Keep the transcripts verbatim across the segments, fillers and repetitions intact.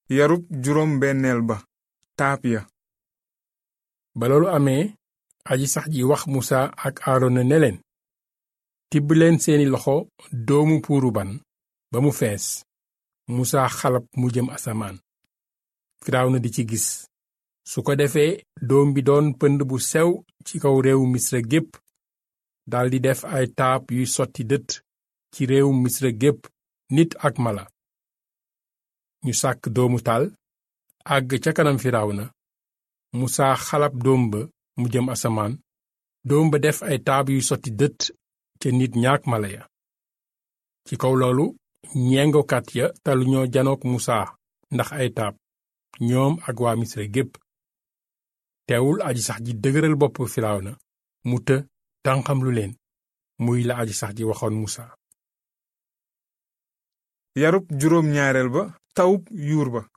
yarub juróom benneel ba taab ya. ba loolu amee aji sax ji wax musa ak aarona ne leen tibb leen seeni loxo doomu puuru ban ba mu fees musa xalab mu jëm asamaan firawna di ci gis su ko defee doom bi doon pënd bu sew ci kaw réewu misra gépp daldi def ay taab yuy sotti dët ci réewu misra gépp nit ak mala ñu sàkk doomu taal àgg ca kanam firawna musa xalab doom ba mu jëm asamaan doom ba def ay taab yuy sotti dët ca nit ñaak mala ya ci kaw loolu ñengokat ya talu ñoo janook musa ndax ay taab ñoom ak waa misra gépp teewul aji sax ji dëgëral bopp firawna mu të tànqam lu leen muy la aji sax ji waxoon musa. yarub juróom ñaareel ba tawub yuur ba.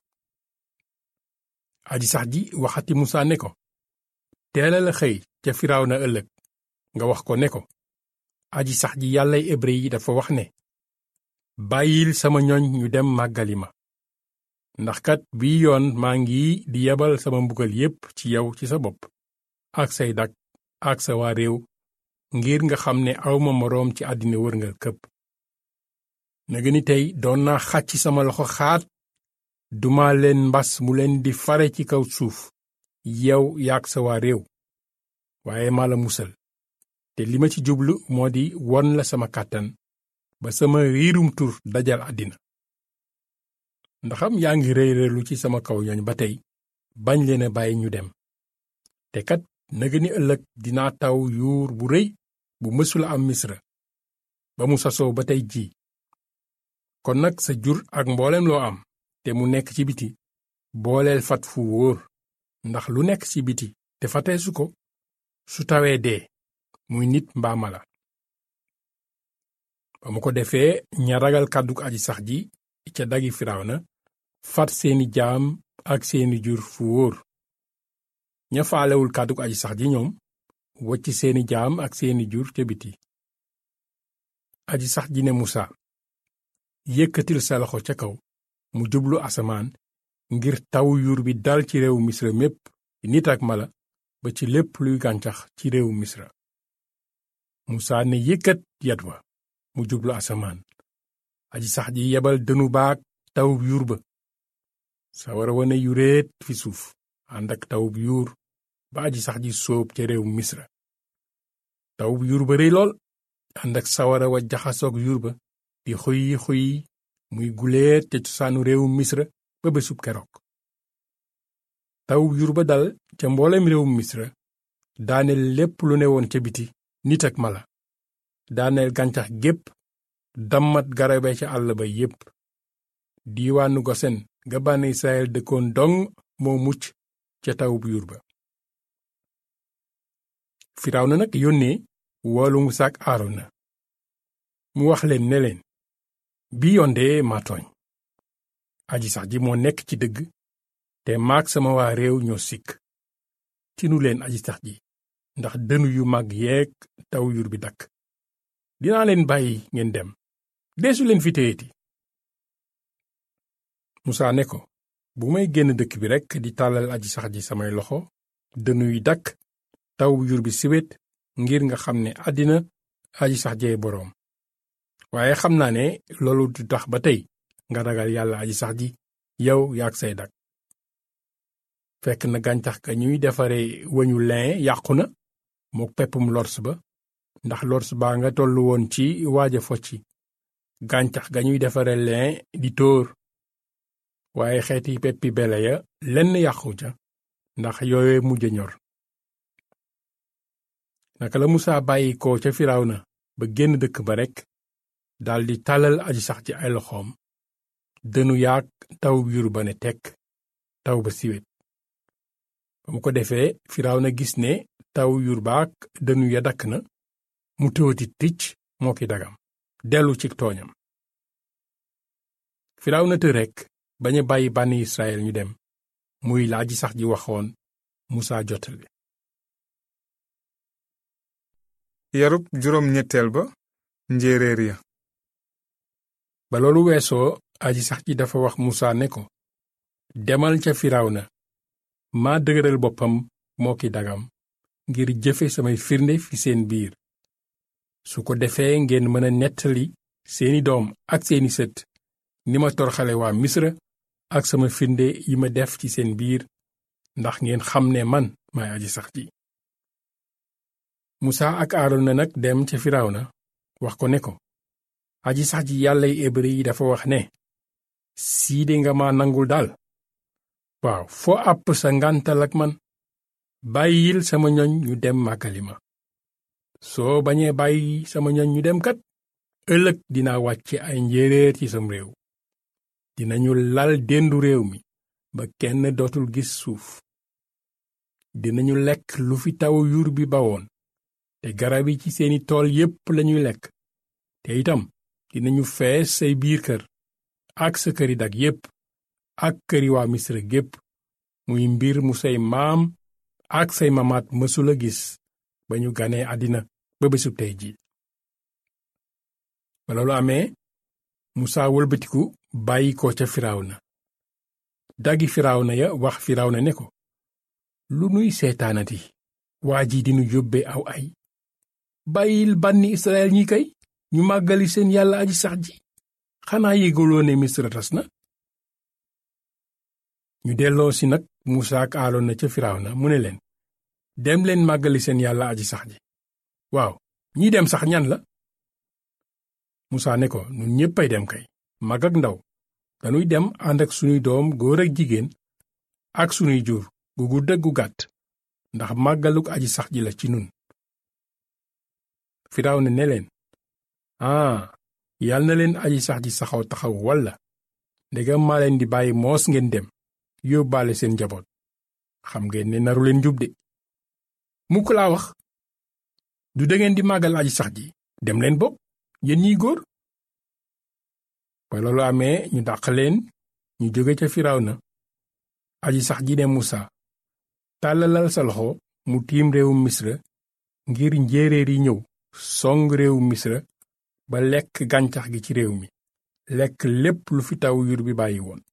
aji sax ji waxati musa ne ko teelal a xëy ca firawna ëllëg nga wax ko ne ko aji sax ji yàllay hébrë yi dafa wax ne bàyyil sama ñoñ ñu dem màggali ma ndax kat bii yoon maa ngi di yebal sama mbugal yépp ci yow ci sa bopp ak say dak ak sa waa réew ngir nga xam ne awma moroom ci àddina wërngal këpp naga ni tey doon naa xàcc sama loxo xaat duma leen mbas mu leen di fare ci kaw suuf yow yaak sa waa réew waaye maa la musal te li ma ci jublu moo di won la sama kàttan ba sama riirum tur dajal àddina ndaxam yaa ngi rëy rëylu ci sama kaw ñoñ ba tey bañ leen a bàyyi ñu dem te kat naga ni ëllëg dinaa taw yuur bu rëy bu mësula am misra ba mu sasoo ba tey jii kon nag sa jur ak mbooleem loo am te mu nekk ci biti booleel fat fu wóor ndax lu nekk ci biti te fateesu ko su tawee dee muy nit mbaa mala ba mu ko defee ña ragal kàddug aji sax ji ca dagi firawna fat seeni jaam ak seeni jur fu wóor ña faalewul kàddug aji sax ji ñoom wocc seeni jaam ak seeni jur ca biti aji sax ji ne musa yëkkatil sa loxo ca kaw mu jublu asamaan ngir taw yuur bi dal ci réewu misra mépp nit ak mala ba ci lépp luy gàncax ci réewu misra musa ne yëkkat yat wa mu jublu asamaan aji sax ji yebal dënu baak tawub yuur ba sawara wane yuréet fi suuf ànd ak tawub yuur ba aji sax ji sóob ca réewu misra tawub yuur ba rëy lool ànd ak sawara wa jaxasoog yuur ba di xuy xuy muy guleet ca cosaanu réewu misra ba bésub keroog tawub yuur ba dal ca mbooleem réewu misra daaneel lépp lu ne woon ca biti nit ak mala daaneel gàncax gépp dammat garabe ca àll ba yépp diiwaanu gosen ga bànn israel dëkkoon dong moo mucc ca tawub yuur ba firawna nag yónnee woolu musa ak aarona mu wax leen ne leen bi yoon de maa tooñ aji sax ji moo nekk ci dëgg te maak sama waa réew ñoo sikk tinu leen aji sax ji ndax dënu yu mag yeeg taw yuur bi dakk dinaa leen bàyyi ngeen dem deesu leen fi téyeti musa ne ko bu may génn dëkk bi rekk di tàllal aji sax ji samay loxo dënu yi dakk taw yuur bi siwet ngir nga xam ne àddina aji sax jee boroom waaye xam naa ne loolu du tax ba tey nga ragal yàlla aji sax ji yow yaak say dak fekk na gàncax ga ñuy defare wëñu lin yàqu na mook peppum lors ba ndax lors baa nga tollu woon ci waaja focci gàncax ga ñuy defare lin di tóor waaye xeeti peppi bele ya lenn yàqu ca ndax yooye mujj ñor naka la musa bàyyi ko ca firawna ba génn dëkk ba rekk daldi tàllal aji sax ji ay loxoom dënu yaak taw yuur ba ne tekk taw ba siwet ba mu ko defee firawna gis ne taw yuur baak dënu ya dakk na mu tëwati ticc moo ki dagam dellu ci tooñam firawna të rekk bañ a bàyyi bànni israel ñu dem muy la aji sax ji waxoon musa jottali yarub juróom ñetteel ba njéeréer ya. ba loolu weesoo aji sax ji dafa wax musa ne ko demal ca Firawna maa dëgëral boppam moo ki dagam ngir jëfe samay firnde fi seen biir su ko defee ngeen mën a nettali seeni doom ak seeni sët ni ma torxale waa Misra ak sama firnde yi ma def ci seen biir ndax ngeen xam ne man maay aji sax ji Musaa ak Aarona nag dem ca Firawna wax ko ne ko aji sax ji yàllay Hébrë yi dafa wax ne siide nga ma nangul daal waaw foo àpp sa ngàntal ak man bàyyil sama ñoñ ñu dem màggali ma soo bañee bàyyi sama ñoñ ñu dem kat ëllëg dina wàcce ay njéeréer ci sam réew dinañu lal dendu réew mi ba kenn dootul gis suuf dinañu lekk lu fi taw yur bi bawoon te garab yi ci seeni tool yépp lañuy lekk te itam dinañu fees say biir kër ak sa këri dag yépp ak këri waa Misra gépp muy mbir mu say maam ak say mamaat mësula gis ba ñu ganee àddina ba bésub tey ji ba loolu amee Musaa wëlbatiku bàyyi ko ca Firawna daggi Firawna ya wax Firawna ne ko lu nuy seetaanati waa ji dinu yóbbe aw ay bàyyil bànni Israyil ñi kay ñu màggali seen yàlla aji sax ji xanaa yégaloo ne Misra tas na ñu delloo si nag Musaa ak Aarona ca Firawna mu ne leen dem leen màggali seen yàlla aji sax ji waaw ñi dem sax ñan la Musaa ne ko nun ñéppay dem kay mag ak ndaw dañuy dem ànd ak sunuy doom góor ak jigéen ak sunuy jur gu gudd ak gu gàtt ndax màggaluk aji sax ji la ci nun Firawna ne leen aa yal na leen aji sax ji saxaw taxaw walla ndegam maa leen di bàyyi moos ngeen dem yóbbaale seen njaboot xam ngeen ne naru leen jub de mukk laa wax du dangeen di màggal aji sax ji dem leen bokk yéen ñiy góor ba loolu amee ñu dàq leen ñu jóge ca Firawna aji sax ji ne Musaa tàllalal sa loxo mu tiim réewu Misra ngir njéeréer yi ñëw song réewu Misra ba lekk gàncax gi ci réew mi lekk lépp lu fi taw yur bi bàyyi woon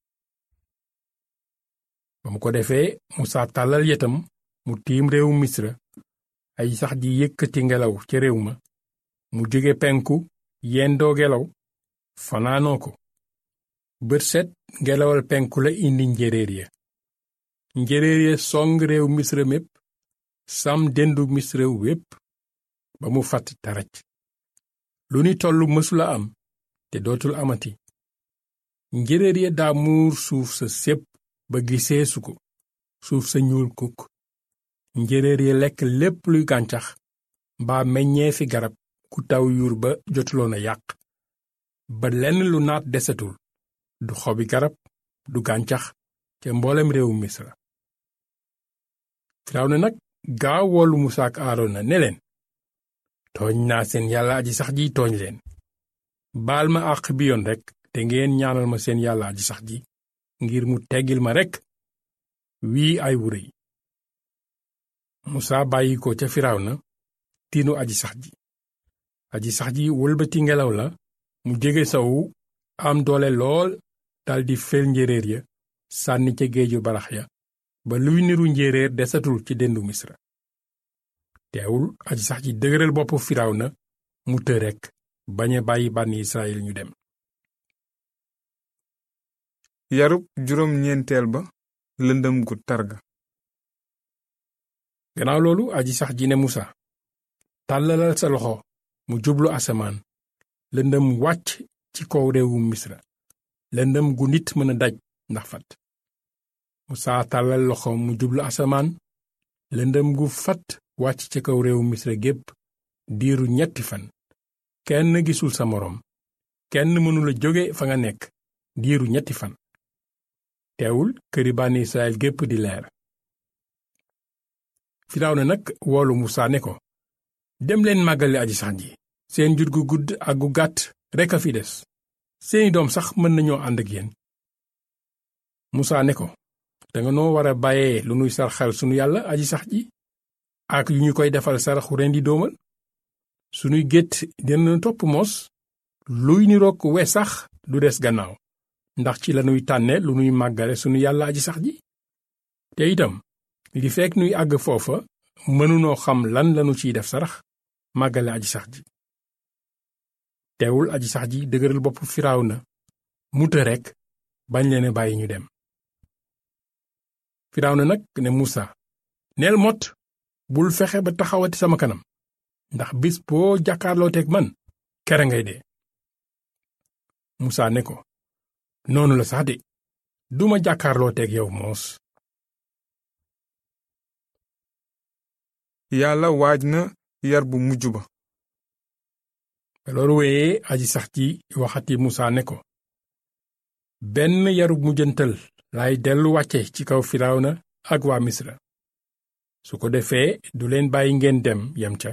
ba mu ko defee Musaa tàllal yetam mu tiim réewu Misra aji sax ji yëkkati ngelaw ca réew ma mu jóge penku yendoo ngelaw fanaanoo ko bët set ngelawal penku la indi njéeréer ya njéeréer ya song réew Misra mépp sam dendu Misra wépp ba mu fàtt taraj lu ni tollu mësula am te dootul amati njéeréer ya daa muur suuf sa sépp ba giseesu ko suuf sa ñuul kukk njéeréer ya lekk lépp luy gàncax mbaa meññee fi garab ku taw yuur ba jotuloon a yàq ba lenn lu naat desatul du xobi garab du gàncax ca mboolem réewu Misra Firawna nag gaaw woolu Musaa ak Aarona ne leen tooñ naa seen yàlla aji sax ji tooñ leen baal ma àq bi yoon rekk te ngeen ñaanal ma seen yàlla aji sax ji ngir mu teggil ma rekk wii ay wu rëy Musaa bàyyi ko ca Firawna tiinu aji sax ji aji sax ji wëlbati ngelaw la mu jege sowu am doole lool daldi fel njéeréer ya sànni ca géeju barax ya ba luy niru njéeréer desatul ci dendu Misra teewul aji sax ji dëgëral boppu Firawna mu të rekk bañ a bàyyi bànni Israyil ñu dem yarub juróom ñeenteel ba lëndëm gu targa gannaaw loolu aji sax ji ne Musaa tàllalal sa loxo mu jublu asamaan lëndëm wàcc ci kaw réewu Misra lëndëm gu nit mën a daj ndax fat Musaa tàllal loxo mu jublu asamaan lëndëm gu fat wàcc ci kaw réewu Misra gépp diiru ñetti fan kenn gisul sa moroom kenn mënula jóge fa nga nekk diiru ñetti fan teewul këri bànni Israyil gépp di leer Firawna nag woolu Musaa ne ko dem leen màggali aji sax ji seen jur gu gudd ak gu gàtt rekk a fi des seeni doom sax mën nañoo ànd ak yéen Musaa ne ko danga noo war a bàyyee lu nuy sarxal sunu yàlla aji sax ji ak yu ñu koy defal saraxu rendi doomal sunuy gétt dina topp moos luy niroog we sax du des gannaaw ndax ci lanuy tànne lu nuy màggale sunu yàlla aji sax ji te itam li fekk nuy àgg foofa mënunoo xam lan lanu ciy def sarax màggale aji sax ji teewul aji sax ji dëgëral bopp Firawna mu të rekk bañ leen bàyyi ñu dem. Firawna nag ne Musa neel mot bul fexe ba taxawati sama kanam ndax bis boo jàkkaarloo teeg man kere ngay dee. Musa ne ko noonu la sax de duma jàkkaarloo teeg yow moos. yàlla waaj na yar bu mujj ba. loolu wéyee aji sax ji waxati Musa ne ko benn yarub mujjantal laay dellu wàcce ci kaw Firawna ak waa Misra su ko defee du leen bàyyi ngeen dem yam ca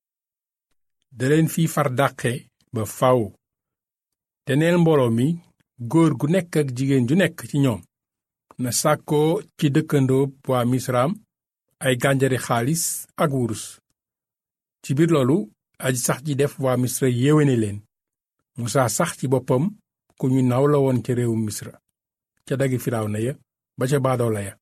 da leen fii far dàqe ba faw te neel mbooloo mi góor gu nekk ak jigéen ju nekk ci ñoom na sàkkoo ci dëkkandoo waa Misraam ay gànjari xaalis ak wurus ci biir loolu aji sax ji def waa Misra yéwéne leen Musaa sax ci boppam ku ñu naw la woon ca réewum Misra ca dagi Firawna ya ba ca baadoola ya.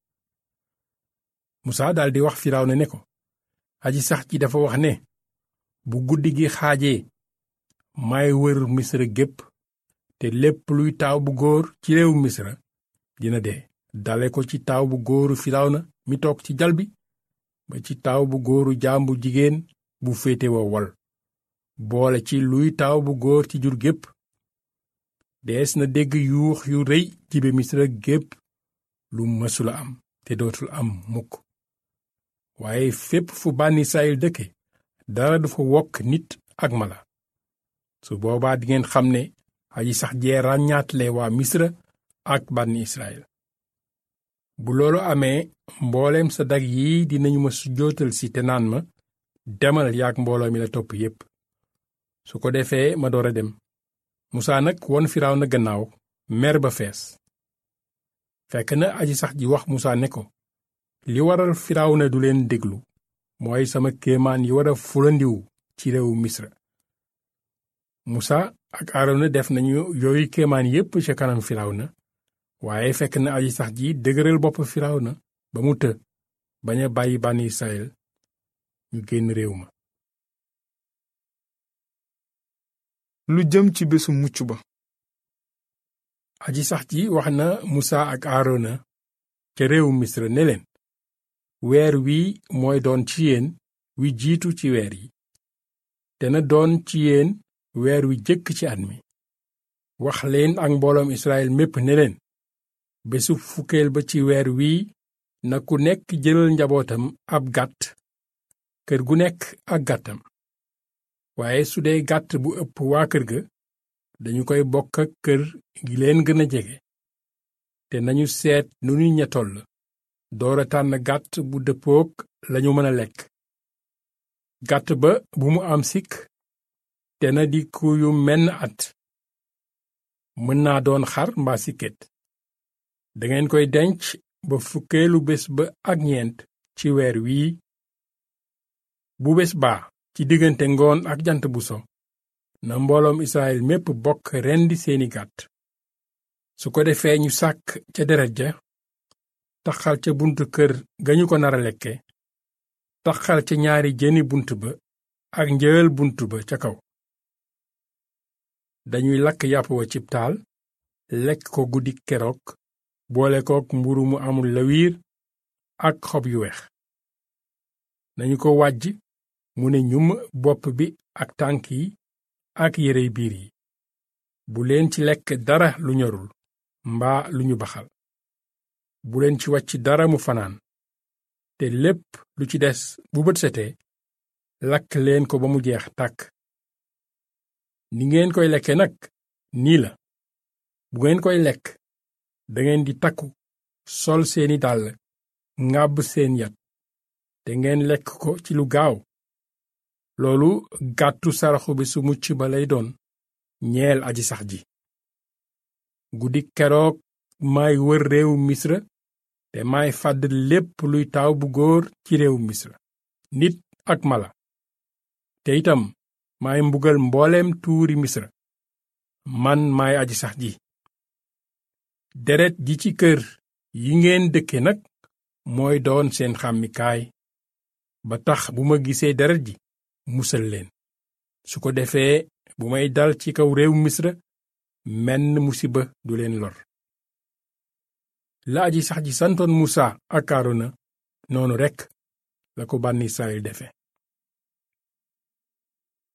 Musaa daldi wax Firawna ne ko aji sax ji dafa wax ne bu guddi gi xaajee may wër Misra gépp te lépp luy taaw bu góor ci réewum Misra dina dee dale ko ci taaw bu góoru Firawna mi toog ci jal bi ba ci taaw bu góoru jaambu jigéen bu féete wa wol boole ci luy taaw bu góor ci jur gépp dees na dégg yuux yu rëy jibe Misra gépp lu mësula am te dootul am mukk waaye fépp fu bànni Israyil dëkke dara du fa wokk nit ak mala su boobaa dingeen xam ne aji sax jee ràññaatle waa Misra ak bànni Israyil bu loolu amee mbooleem sa dag yi dinañu ma sujjootal si te naan ma demal yaak mbooloo mi la topp yépp su ko defee ma door a dem. Musaa nag won Firawna gannaaw mer ba fees fekk na aji sax ji wax Musaa ne ko li waral Firawna du leen déglu mooy sama kéemaan yi wara fulandiwu ci réewu Misra. Musaa ak Aarona def nañu yooyu kéemaan yépp ca kanam Firawna waaye fekk na aji sax ji dëgëral bopp Firawna ba mu të bañ a bàyyi bànni Israyil ñu génn réew ma. lu jëm ci bésu mucc ba. aji sax ji wax na Musaa ak Aarona ca réewu Misra ne leen weer wii mooy doon ci yéen wi jiitu ci weer yi te na doon ci yéen weer wi jëkk ci at mi wax leen ak mbooloom Israyil mépp ne leen bésu fukkeel ba ci weer wii na ku nekk jëlal njabootam ab gàtt kër gu nekk ak gàttam waaye su dee gàtt bu ëpp waa kër ga dañu koy bokk ak kër gi leen gën a jege te nañu seet nu nit ña toll doora tànn gàtt bu dëppook lañu mën a lekk gàtt ba bu mu am sikk te na di ku yu menn at mën naa doon xar mbaa sikket dangeen koy denc ba fukkeelu bés ba ak ñeent ci weer wii bu bés baa ci diggante ngoon ak jant bu so na mbooloom Israyil mépp bokk rendi seeni gàtt su ko defee ñu sàkk ca deret ja taxal ca buntu kër ga ñu ko nara lekke taxal ca ñaari jëni bunt ba ak njël bunt ba ca kaw dañuy lakk yàpp wa cib taal lekk ko guddi keroog boole kook mburu mu amul lawiir ak xob yu weex nañu ko wàjj mu ne ñum bopp bi ak tànk yi ak yérey biir yi bu leen ci lekk dara lu ñorul mbaa lu ñu baxal bu leen ci wàcc dara mu fanaan te lépp lu ci des bu bët setee lakk leen ko ba mu jeex tàkk ni ngeen koy lekke nag nii la bu ngeen koy lekk dangeen di takku sol seeni dàll ngàbb seen yat te ngeen lekk ko ci lu gaaw loolu gàttu saraxu bi su mucc ba lay doon ñeel aji sax ji guddi keroog may wër réewu Misra te may fàdd lépp luy taaw bu góor ci réewu Misra nit ak mala te itam may mbugal mbooleem tuuri Misra man may aji sax ji deret ji ci kër yi ngeen dëkke nag mooy doon seen xàmmikaay ba tax bu ma gisee deret ji musal leen su ko defee bu may dal ci kaw réew Misra menn musiba du leen lor. la aji sax ji santoon Musa ak Aarona noonu rekk la ko bànni Israyil defe.